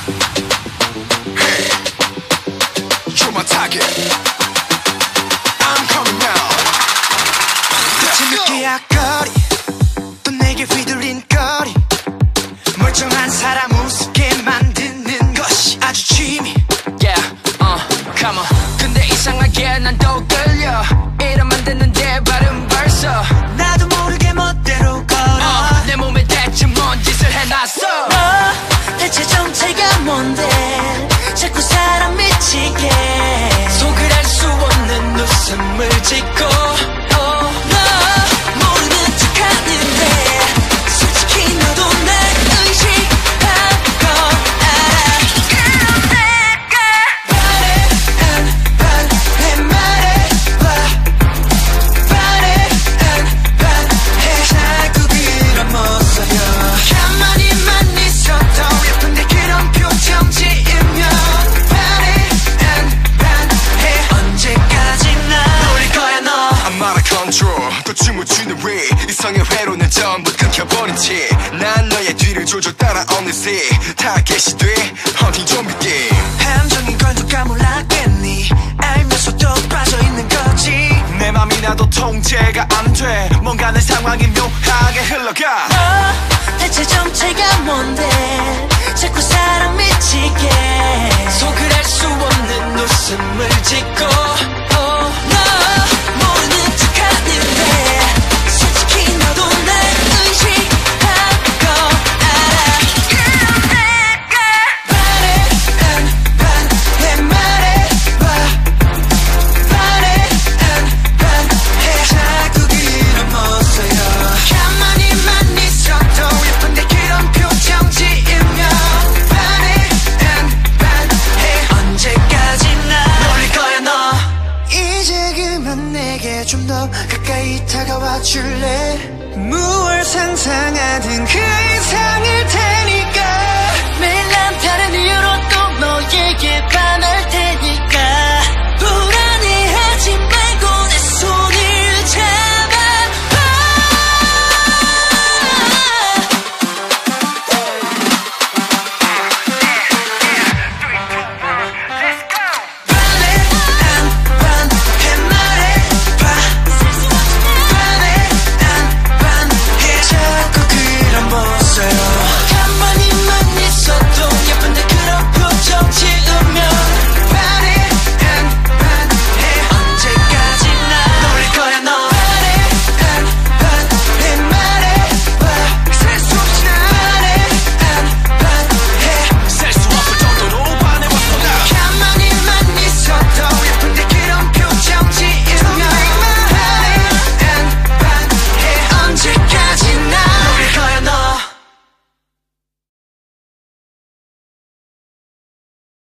Hey, you're my target. I'm coming now. Let's go. 느끼야거리 또 내게 휘둘린 거리 멀쩡한 사람 우습게 만드는 것이 아주 취미. Yeah, come on. 근데 이상하게 난 또 끌려. 이러면 됐는데 발음 벌써 나도 모르게 멋대로 걸어. 내 몸에 대체 뭔 짓을 해놨어. 대체 정체가 뭔데 자꾸 사람 미치게 속을 알 수 없는 웃음을 짓고 너 모르는 척하는데 솔직히 너도 날 의식한 건 알아. 그럼 내가 말해 자꾸 그런 모습여. 가만히만 있어도 예쁜데 그런 표정 지으면 반해 언제까지나 노릴 거야 너. I'm out of control. 또 춤을 추는 왜 이성의 회로는 전부 끊겨버린 채 난 너의 뒤를 조져 따라 어느새 타겟이 돼 헌팅 좀비 게임. 함정인 걸 누가 몰랐겠니. 알면서도 빠져있는 거지. 내 맘이 나도 통제가 안 돼. 뭔가 내 상황이 묘하게 흘러가. 대체 정체가 뭔데 자꾸 사람 미치게 속을 알 수 없는 웃음을 짓고 너 모르는 척하는데 솔직히 너도 날 의식한 건 알아. 그럼 내가 말해 자꾸 그런 모습여. 가만히만 있어도 예쁜데 그런 표정 지으면 반해 언제까지나 놀릴 거야 너. 이제 그만 내게 좀 더 가까이 다가와 줄래. 무얼 상상하든 그 이상의